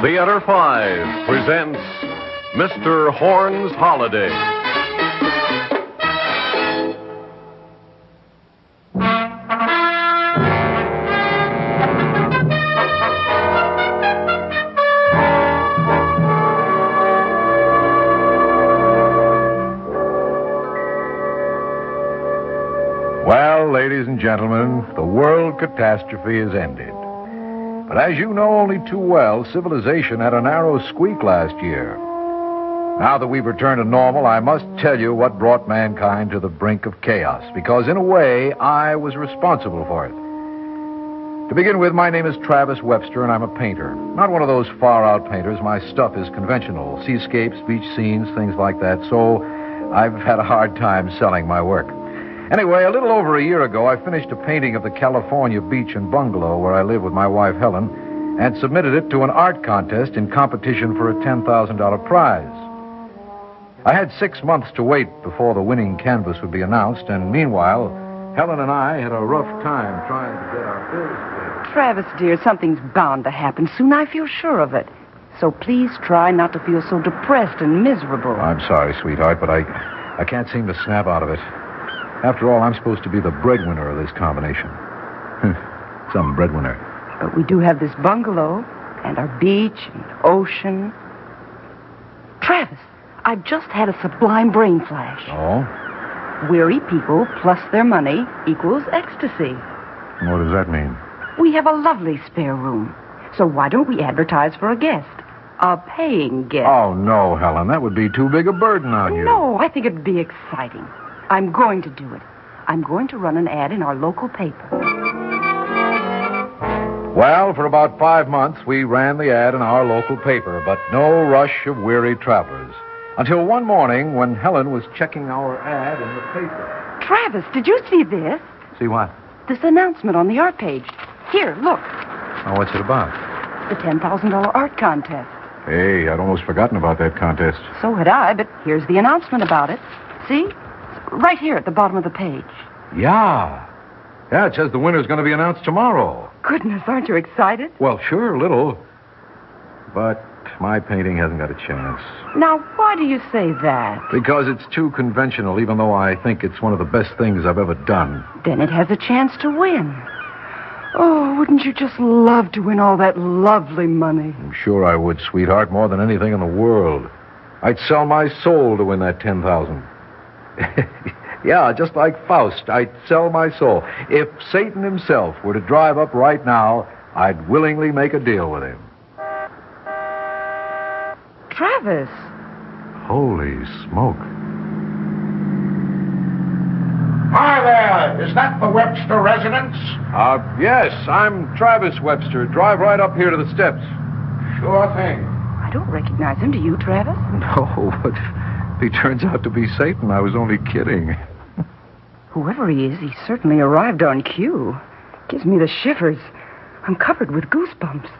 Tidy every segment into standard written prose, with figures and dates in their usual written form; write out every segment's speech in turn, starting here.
Theater 5 presents Mr. Horn's Holiday. Well, ladies and gentlemen, the world catastrophe has ended. But as you know only too well, civilization had a narrow squeak last year. Now that we've returned to normal, I must tell you what brought mankind to the brink of chaos, because in a way, I was responsible for it. To begin with, my name is Travis Webster, and I'm a painter. Not one of those far-out painters. My stuff is conventional. Seascapes, beach scenes, things like that. So I've had a hard time selling my work. Anyway, a little over a year ago, I finished a painting of the California beach and bungalow where I live with my wife, Helen, and submitted it to an art contest in competition for a $10,000 prize. I had 6 months to wait before the winning canvas would be announced, and meanwhile, Helen and I had a rough time trying to get our bills paid. Travis, dear, something's bound to happen soon. I feel sure of it. So please try not to feel so depressed and miserable. I'm sorry, sweetheart, but I can't seem to snap out of it. After all, I'm supposed to be the breadwinner of this combination. Some breadwinner. But we do have this bungalow and our beach and ocean. Travis, I've just had a sublime brain flash. Oh? Weary people plus their money equals ecstasy. What does that mean? We have a lovely spare room. So why don't we advertise for a guest? A paying guest. Oh, no, Helen. That would be too big a burden on you. No, I think it'd be exciting. I'm going to do it. I'm going to run an ad in our local paper. Well, for about 5 months, we ran the ad in our local paper, but no rush of weary travelers. Until one morning when Helen was checking our ad in the paper. Travis, did you see this? See what? This announcement on the art page. Here, look. Oh, what's it about? The $10,000 art contest. Hey, I'd almost forgotten about that contest. So had I, but here's the announcement about it. See? Right here at the bottom of the page. Yeah. Yeah, it says the winner's going to be announced tomorrow. Goodness, aren't you excited? Well, sure, a little. But my painting hasn't got a chance. Now, why do you say that? Because it's too conventional, even though I think it's one of the best things I've ever done. Then it has a chance to win. Oh, wouldn't you just love to win all that lovely money? I'm sure I would, sweetheart, more than anything in the world. I'd sell my soul to win that $10,000. Yeah, just like Faust, I'd sell my soul. If Satan himself were to drive up right now, I'd willingly make a deal with him. Travis. Holy smoke. Hi there. Is that the Webster residence? Yes, I'm Travis Webster. Drive right up here to the steps. Sure thing. I don't recognize him. Do you, Travis? No, but if he turns out to be Satan, I was only kidding. Whoever he is, he certainly arrived on cue. Gives me the shivers. I'm covered with goosebumps.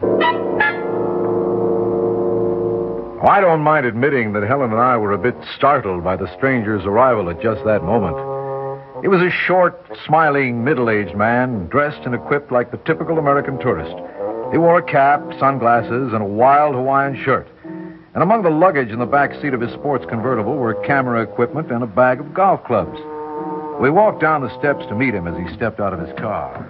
Oh, I don't mind admitting that Helen and I were a bit startled by the stranger's arrival at just that moment. He was a short, smiling, middle-aged man, dressed and equipped like the typical American tourist. He wore a cap, sunglasses, and a wild Hawaiian shirt. And among the luggage in the back seat of his sports convertible were camera equipment and a bag of golf clubs. We walked down the steps to meet him as he stepped out of his car.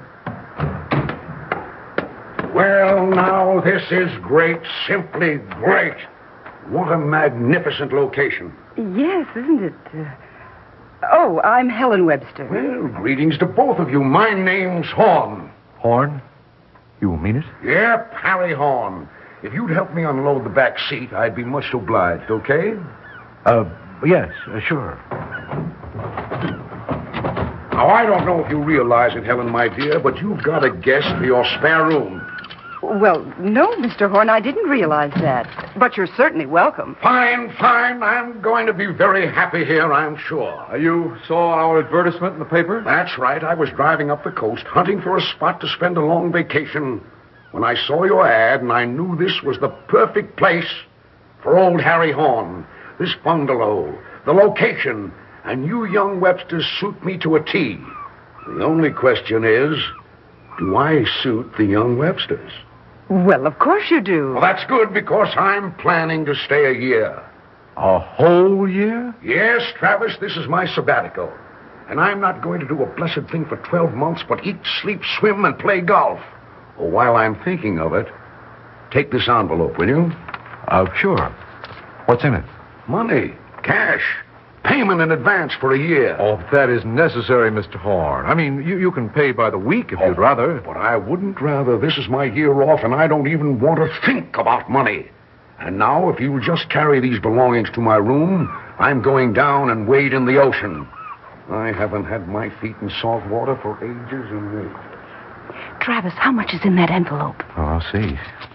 Well, now, this is great. Simply great. What a magnificent location. Yes, isn't it? Oh, I'm Helen Webster. Well, greetings to both of you. My name's Horn. Horn? You mean it? Yep, Harry Horn. If you'd help me unload the back seat, I'd be much obliged, okay? Yes, sure. Now, I don't know if you realize it, Helen, my dear, but you've got a guest for your spare room. Well, no, Mr. Horn, I didn't realize that. But you're certainly welcome. Fine, fine. I'm going to be very happy here, I'm sure. You saw our advertisement in the paper? That's right. I was driving up the coast, hunting for a spot to spend a long vacation, when I saw your ad, and I knew this was the perfect place for old Harry Horn. This bungalow, the location, and you young Websters suit me to a T. The only question is, do I suit the young Websters? Well, of course you do. Well, that's good because I'm planning to stay a year. A whole year? Yes, Travis, this is my sabbatical. And I'm not going to do a blessed thing for 12 months but eat, sleep, swim, and play golf. Well, while I'm thinking of it, take this envelope, will you? Sure. What's in it? Money. Cash. Payment in advance for a year. Oh, that isn't necessary, Mr. Horn. I mean, you can pay by the week if you'd rather. But I wouldn't rather. This is my year off, and I don't even want to think about money. And now, if you'll just carry these belongings to my room, I'm going down and wade in the ocean. I haven't had my feet in salt water for ages and ages. Travis, how much is in that envelope? Oh, I'll see.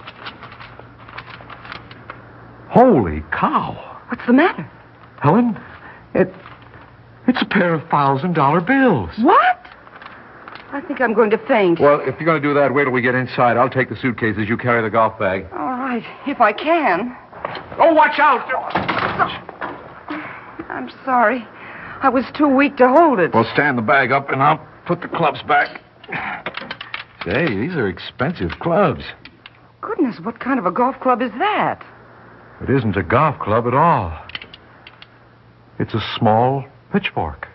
Holy cow. What's the matter? Helen, it's a pair of $1,000 bills. What? I think I'm going to faint. Well, if you're going to do that, wait till we get inside. I'll take the suitcases. You carry the golf bag. All right, if I can. Oh, watch out! I'm sorry. I was too weak to hold it. Well, stand the bag up, and I'll put the clubs back. Say, these are expensive clubs. Goodness, what kind of a golf club is that? It isn't a golf club at all. It's a small pitchfork.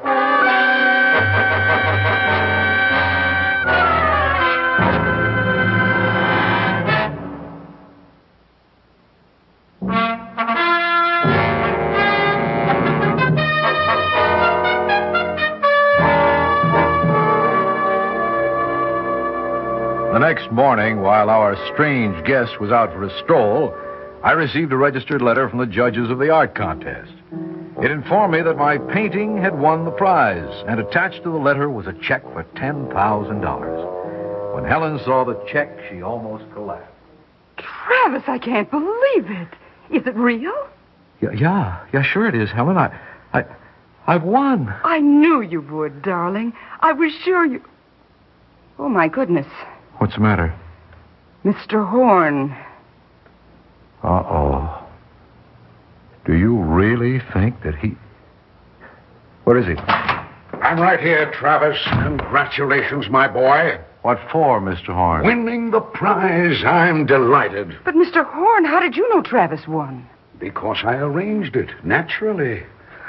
The next morning, while our strange guest was out for a stroll, I received a registered letter from the judges of the art contest. It informed me that my painting had won the prize, and attached to the letter was a check for $10,000. When Helen saw the check, she almost collapsed. Travis, I can't believe it. Is it real? Yeah, sure it is, Helen. I've won. I knew you would, darling. I was sure you... Oh, my goodness. What's the matter? Mr. Horn. Uh-oh. Do you really think that he... Where is he? I'm right here, Travis. Congratulations, my boy. What for, Mr. Horn? Winning the prize. I'm delighted. But, Mr. Horn, how did you know Travis won? Because I arranged it, naturally.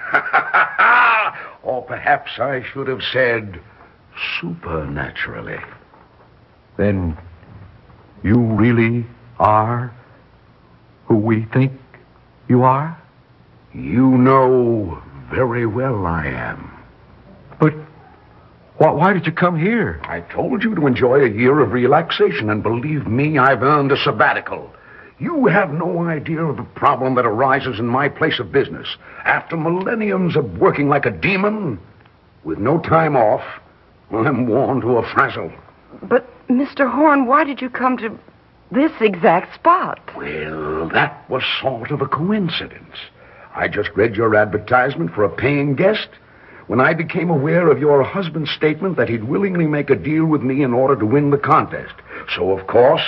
Or perhaps I should have said supernaturally. Then you really are who we think you are? You know very well I am. But why did you come here? I told you to enjoy a year of relaxation, and believe me, I've earned a sabbatical. You have no idea of the problem that arises in my place of business. After millenniums of working like a demon, with no time off, I'm worn to a frazzle. But, Mr. Horn, why did you come to this exact spot? Well, that was sort of a coincidence. I just read your advertisement for a paying guest when I became aware of your husband's statement that he'd willingly make a deal with me in order to win the contest. So, of course,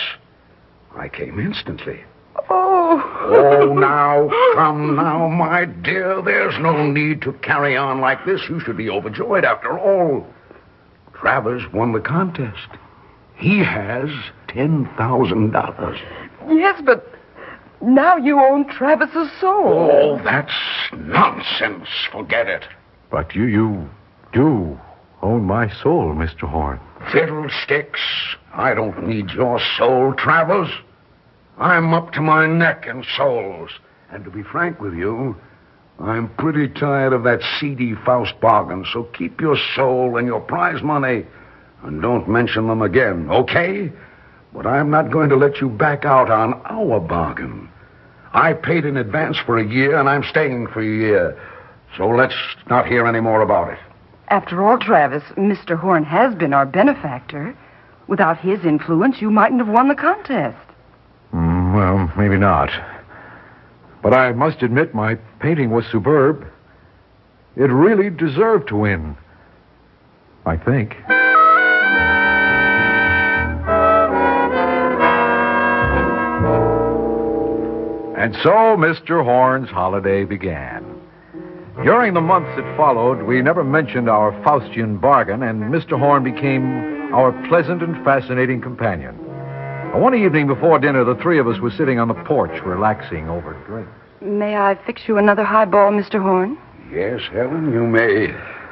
I came instantly. Oh, now, come now, my dear. There's no need to carry on like this. You should be overjoyed after all. Travers won the contest. He has $10,000. Yes, but now you own Travis's soul. Oh, that's nonsense. Forget it. But you do own my soul, Mr. Horn. Fiddlesticks. I don't need your soul, Travers. I'm up to my neck in souls. And to be frank with you, I'm pretty tired of that seedy Faust bargain, so keep your soul and your prize money and don't mention them again, okay? But I'm not going to let you back out on our bargain. I paid in advance for a year, and I'm staying for a year. So let's not hear any more about it. After all, Travis, Mr. Horn has been our benefactor. Without his influence, you mightn't have won the contest. Well, maybe not. But I must admit my painting was superb. It really deserved to win. I think. And so Mr. Horn's holiday began. During the months that followed, we never mentioned our Faustian bargain, and Mr. Horn became our pleasant and fascinating companion. One evening before dinner, the three of us were sitting on the porch, relaxing over drinks. May I fix you another highball, Mr. Horn? Yes, Helen, you may.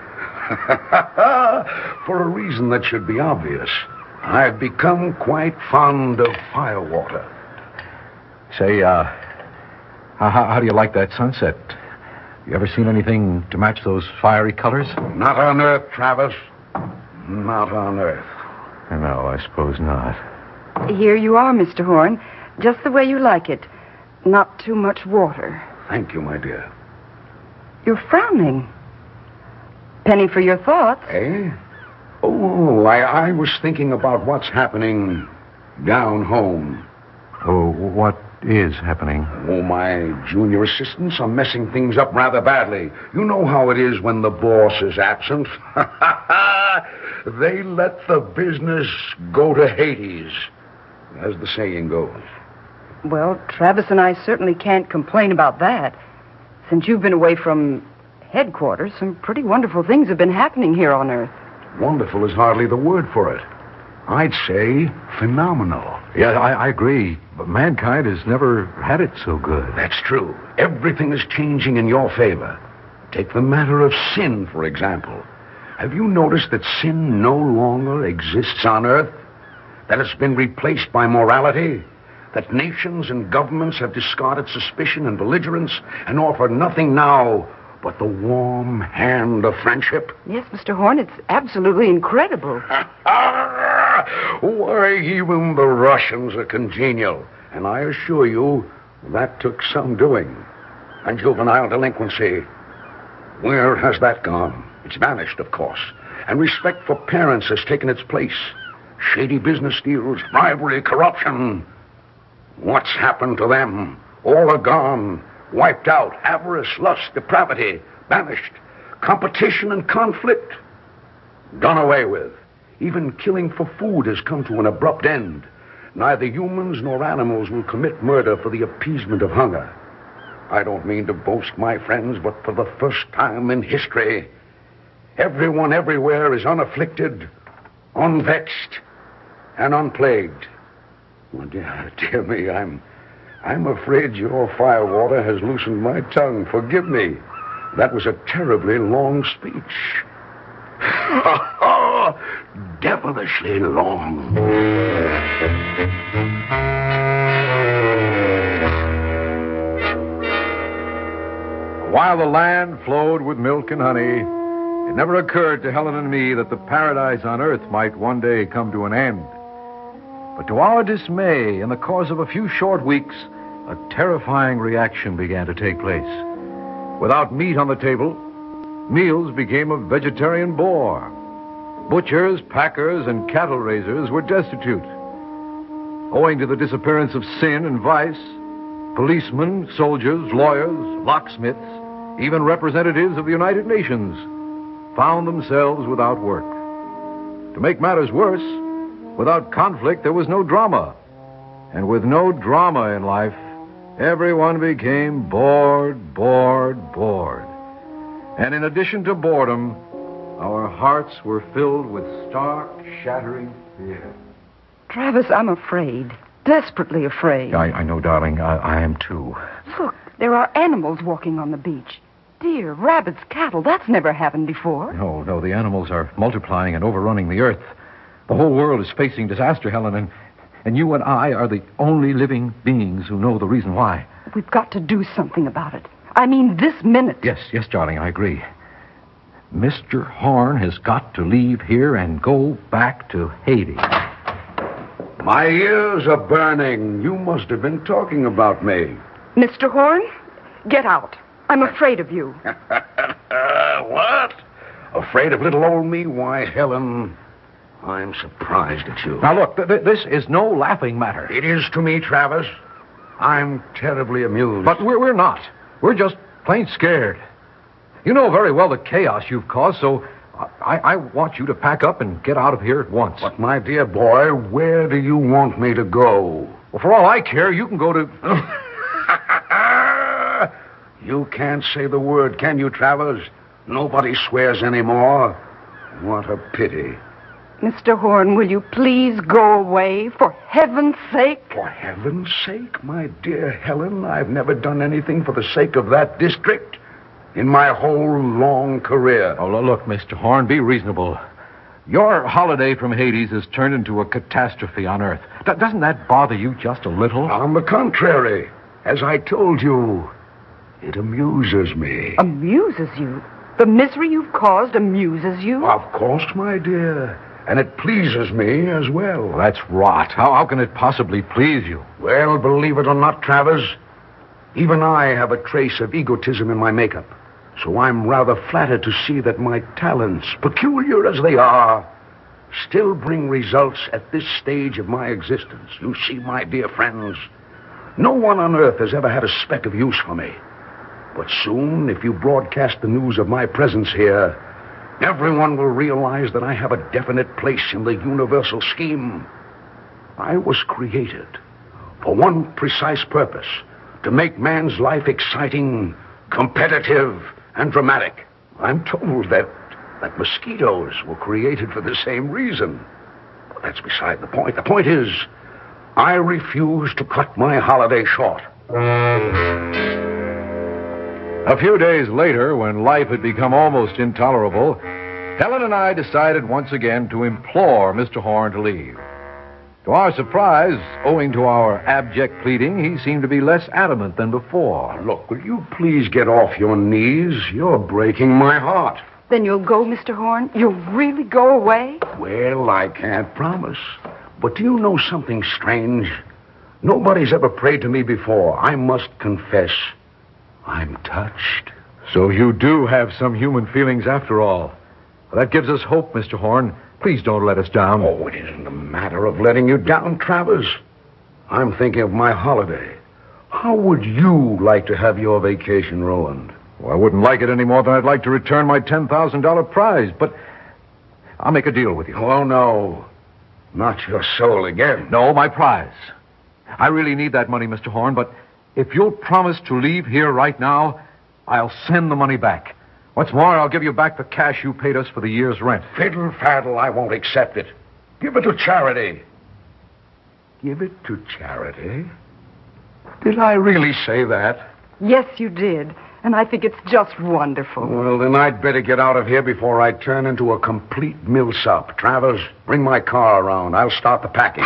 For a reason that should be obvious. I've become quite fond of firewater. Say, how do you like that sunset? You ever seen anything to match those fiery colors? Not on Earth, Travis. Not on Earth. No, I suppose not. Here you are, Mr. Horn. Just the way you like it. Not too much water. Thank you, my dear. You're frowning. Penny for your thoughts. Eh? Oh, I was thinking about what's happening down home. Oh, what is happening? Oh, my junior assistants are messing things up rather badly. You know how it is when the boss is absent. They let the business go to Hades, as the saying goes. Well, Travis and I certainly can't complain about that. Since you've been away from headquarters, some pretty wonderful things have been happening here on Earth. Wonderful is hardly the word for it. I'd say phenomenal. Yeah, I agree. But mankind has never had it so good. That's true. Everything is changing in your favor. Take the matter of sin, for example. Have you noticed that sin no longer exists on Earth? That it's been replaced by morality? That nations and governments have discarded suspicion and belligerence and offer nothing now but the warm hand of friendship? Yes, Mr. Horn, it's absolutely incredible. Why, even the Russians are congenial. And I assure you, that took some doing. And juvenile delinquency, where has that gone? It's vanished, of course. And respect for parents has taken its place. Shady business deals, bribery, corruption. What's happened to them? All are gone. Wiped out. Avarice, lust, depravity, banished. Competition and conflict, done away with. Even killing for food has come to an abrupt end. Neither humans nor animals will commit murder for the appeasement of hunger. I don't mean to boast, my friends, but for the first time in history, everyone everywhere is unafflicted, unvexed, and unplagued. Oh, dear me, I'm afraid your firewater has loosened my tongue. Forgive me. That was a terribly long speech. Devilishly long. While the land flowed with milk and honey, it never occurred to Helen and me that the paradise on Earth might one day come to an end. But to our dismay, in the course of a few short weeks, a terrifying reaction began to take place. Without meat on the table, meals became a vegetarian bore. Butchers, packers, and cattle raisers were destitute. Owing to the disappearance of sin and vice, policemen, soldiers, lawyers, locksmiths, even representatives of the United Nations found themselves without work. To make matters worse, without conflict, there was no drama. And with no drama in life, everyone became bored. And in addition to boredom, our hearts were filled with stark, shattering fear. Travis, I'm afraid. Desperately afraid. I know, darling. I am too. Look, there are animals walking on the beach. Deer, rabbits, cattle. That's never happened before. No. The animals are multiplying and overrunning the earth. The whole world is facing disaster, Helen, and you and I are the only living beings who know the reason why. We've got to do something about it. I mean, this minute. Yes, darling, I agree. Mr. Horn has got to leave here and go back to Hades. My ears are burning. You must have been talking about me. Mr. Horn, get out. I'm afraid of you. What? Afraid of little old me? Why, Helen, I'm surprised at you. Now, look, this is no laughing matter. It is to me, Travis. I'm terribly amused. But we're not. We're just plain scared. You know very well the chaos you've caused, so I want you to pack up and get out of here at once. But, my dear boy, where do you want me to go? Well, for all I care, you can go to... You can't say the word, can you, Travers? Nobody swears anymore. What a pity. Mr. Horn, will you please go away, for heaven's sake? For heaven's sake, my dear Helen, I've never done anything for the sake of that district in my whole long career. Oh, look, Mr. Horn, be reasonable. Your holiday from Hades has turned into a catastrophe on Earth. Doesn't that bother you just a little? On the contrary, as I told you, it amuses me. Amuses you? The misery you've caused amuses you? Of course, my dear. And it pleases me as well. Well, that's rot. How can it possibly please you? Well, believe it or not, Travers, even I have a trace of egotism in my makeup. So I'm rather flattered to see that my talents, peculiar as they are, still bring results at this stage of my existence. You see, my dear friends, no one on earth has ever had a speck of use for me. But soon, if you broadcast the news of my presence here, everyone will realize that I have a definite place in the universal scheme. I was created for one precise purpose: to make man's life exciting, competitive, and dramatic. I'm told that mosquitoes were created for the same reason. But that's beside the point. The point is, I refuse to cut my holiday short. A few days later, when life had become almost intolerable, Helen and I decided once again to implore Mr. Horn to leave. To our surprise, owing to our abject pleading, he seemed to be less adamant than before. Look, will you please get off your knees? You're breaking my heart. Then you'll go, Mr. Horn? You'll really go away? Well, I can't promise. But do you know something strange? Nobody's ever prayed to me before. I must confess, I'm touched. So you do have some human feelings after all. Well, that gives us hope, Mr. Horn. Please don't let us down. Oh, it isn't a matter of letting you down, Travers. I'm thinking of my holiday. How would you like to have your vacation ruined? Well, I wouldn't like it any more than I'd like to return my $10,000 prize, but I'll make a deal with you. Oh, no. Not your soul again. No, my prize. I really need that money, Mr. Horn, but if you'll promise to leave here right now, I'll send the money back. What's more, I'll give you back the cash you paid us for the year's rent. Fiddle faddle, I won't accept it. Give it to charity. Give it to charity? Did I really say that? Yes, you did. And I think it's just wonderful. Well, then I'd better get out of here before I turn into a complete milksop. Travers, bring my car around. I'll start the packing.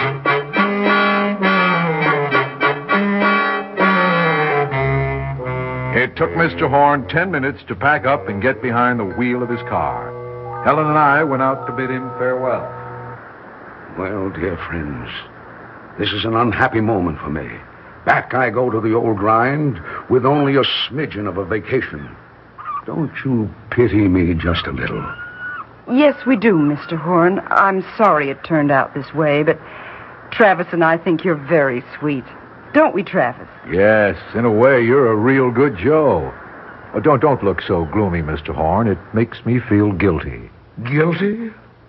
It took Mr. Horn 10 minutes to pack up and get behind the wheel of his car. Helen and I went out to bid him farewell. Well, dear friends, this is an unhappy moment for me. Back I go to the old grind with only a smidgen of a vacation. Don't you pity me just a little? Yes, we do, Mr. Horn. I'm sorry it turned out this way, but Travis and I think you're very sweet. Don't we, Travis? Yes, in a way, you're a real good Joe. Oh, don't look so gloomy, Mr. Horn. It makes me feel guilty. Guilty?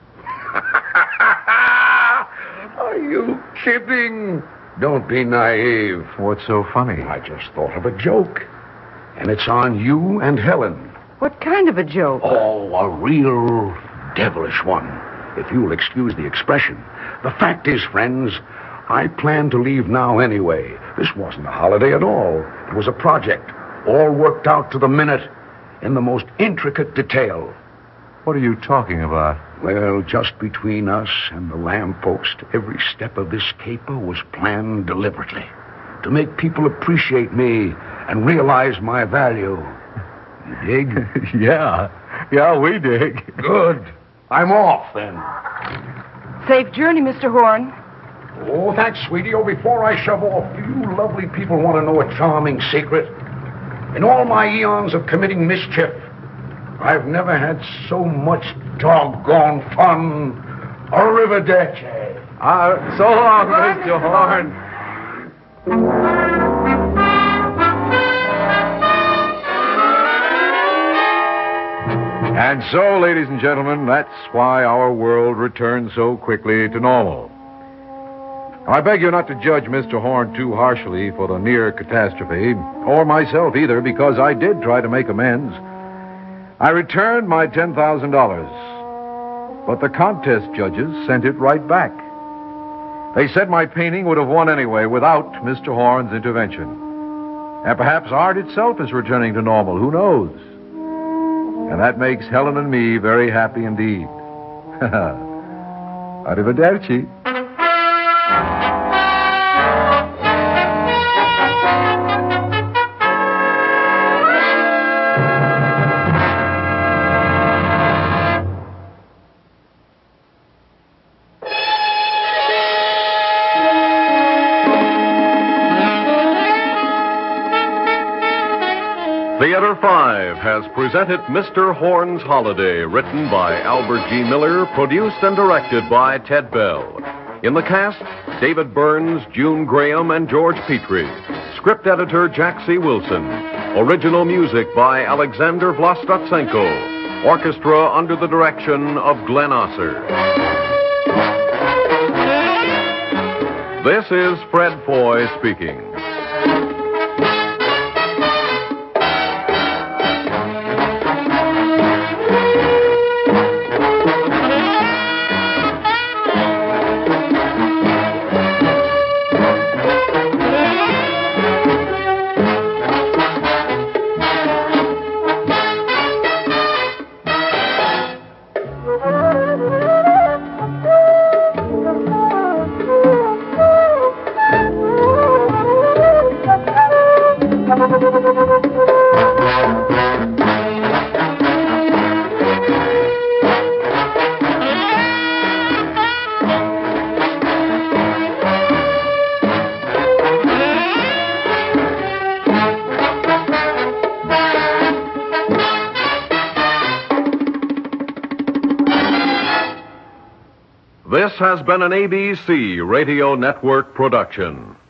Are you kidding? Don't be naive. What's so funny? I just thought of a joke. And it's on you and Helen. What kind of a joke? Oh, a real devilish one, if you'll excuse the expression. The fact is, friends, I plan to leave now anyway. This wasn't a holiday at all. It was a project, all worked out to the minute, in the most intricate detail. What are you talking about? Well, just between us and the lamppost, every step of this caper was planned deliberately to make people appreciate me and realize my value. You dig? Yeah, we dig. Good. I'm off, then. Safe journey, Mr. Horn. Oh, thanks, sweetie. Oh, before I shove off, do you lovely people want to know a charming secret? In all my eons of committing mischief, I've never had so much doggone fun. Arrivederci. So long, Mr. Horn. And so, ladies and gentlemen, that's why our world returned so quickly to normal. I beg you not to judge Mr. Horn too harshly for the near catastrophe, or myself either, because I did try to make amends. I returned my $10,000. But the contest judges sent it right back. They said my painting would have won anyway without Mr. Horn's intervention. And perhaps art itself is returning to normal. Who knows? And that makes Helen and me very happy indeed. Arrivederci. Theater 5 has presented Mr. Horn's Holiday, written by Albert G. Miller, produced and directed by Ted Bell. In the cast, David Burns, June Graham, and George Petrie. Script editor, Jack C. Wilson. Original music by Alexander Vlastotsenko. Orchestra under the direction of Glenn Osser. This is Fred Foy speaking. This has been an ABC Radio Network production.